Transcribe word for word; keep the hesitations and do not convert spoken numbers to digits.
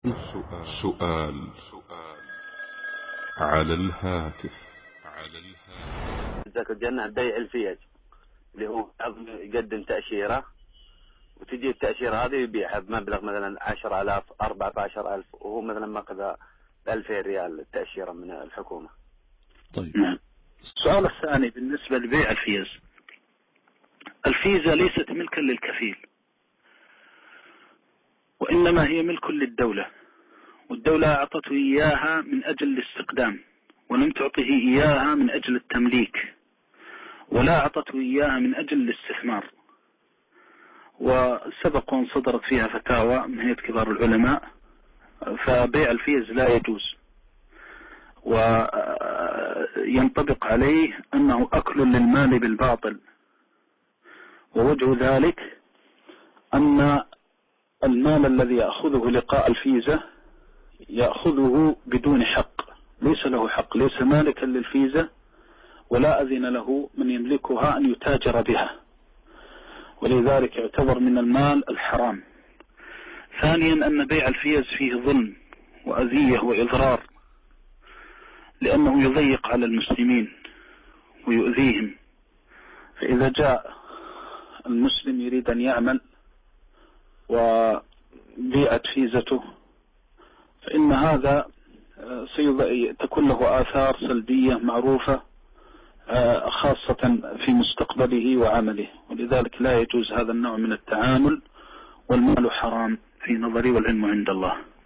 سؤال سؤال على الهاتف على الهاتف جزاك الجنة بيع الفيز اللي هو يقدم تأشيرة وتجي التأشيرة هذه يبيعها بمبلغ مثلا عشر آلاف أربعة عشر ألف وهو مثلا ماخذ ألفين ريال التأشيرة من الحكومة. طيب السؤال الثاني بالنسبة لبيع الفيز، الفيزا ليست ملكا للكفيل وإنما هي ملك للدولة، والدولة أعطته إياها من أجل الاستقدام ولم تعطه إياها من أجل التمليك ولا أعطته إياها من أجل الاستثمار. وسبق وان صدرت فيها فتاوى من هيئة كبار العلماء، فبيع الفيز لا يجوز وينطبق عليه أنه أكل للمال بالباطل. ووجه ذلك أن المال الذي يأخذه لقاء الفيزة يأخذه بدون حق، ليس له حق، ليس مالكا للفيزة ولا أذن له من يملكها أن يتاجر بها، ولذلك يعتبر من المال الحرام. ثانيا أن بيع الفيز فيه ظلم وأذية وإضرار، لأنه يضيق على المسلمين ويؤذيهم. فإذا جاء المسلم يريد أن يعمل وبيعت فيزته فإن هذا تكون له آثار سلبية معروفة خاصة في مستقبله وعمله، ولذلك لا يجوز هذا النوع من التعامل، والمال حرام في نظري والعلم عند الله.